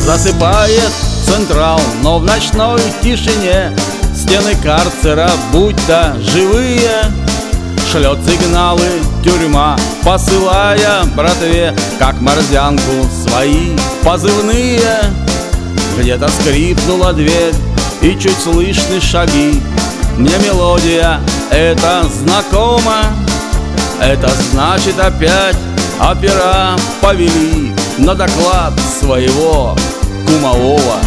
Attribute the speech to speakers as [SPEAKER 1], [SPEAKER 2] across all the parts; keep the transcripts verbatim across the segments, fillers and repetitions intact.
[SPEAKER 1] засыпает централ, но в ночной тишине стены карцера, будь-то живые, шлет сигналы тюрьма, посылая братве, как морзянку, свои позывные. Где-то скрипнула дверь, и чуть слышны шаги. Мне мелодия эта знакома. Это значит, опять опера повели на доклад своего кумового.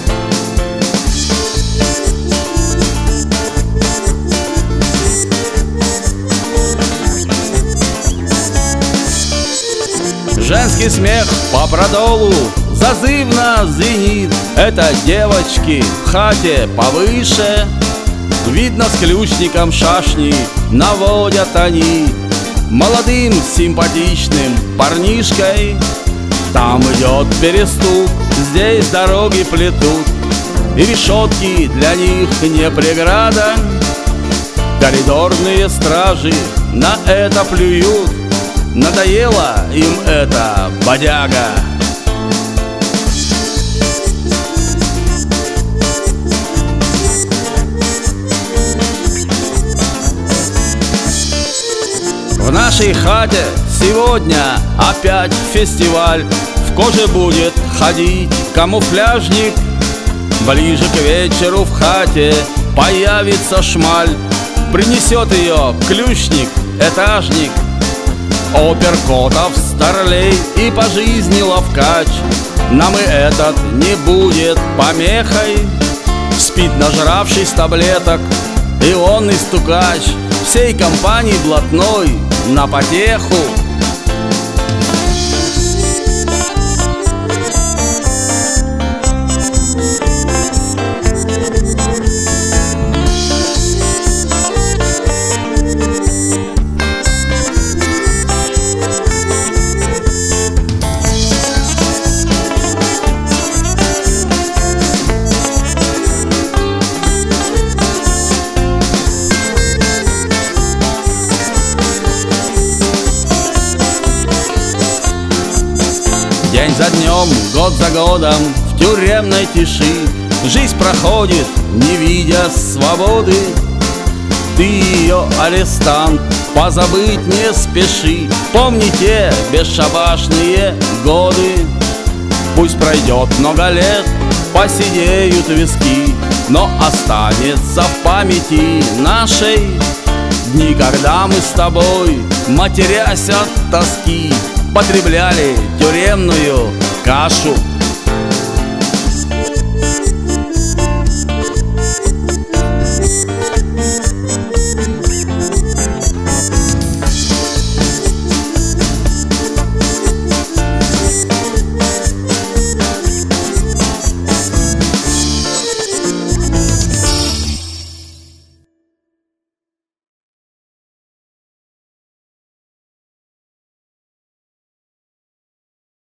[SPEAKER 1] Женский смех по продолу зазывно звенит. Это девочки в хате повыше. Видно, с ключником шашни наводят они молодым симпатичным парнишкой. Там идет перестук, здесь дороги плетут, и решетки для них не преграда. Коридорные стражи на это плюют. Надоело им это, бодяга. В нашей хате сегодня опять фестиваль. В коже будет ходить камуфляжник. Ближе к вечеру в хате появится шмаль. Принесет ее ключник, этажник. Опер Котов, старлей и по жизни ловкач. Нам и этот не будет помехой. Спит, нажравшись таблеток, и он и стукач. Всей компании блатной на потеху. День за днем, год за годом в тюремной тиши жизнь проходит, не видя свободы. Ты ее, арестант, позабыть не спеши. Помни те бесшабашные годы. Пусть пройдет много лет, посидеют виски, но останется в памяти нашей дни, когда мы с тобой, матерясь от тоски, потребляли тюремную кашу.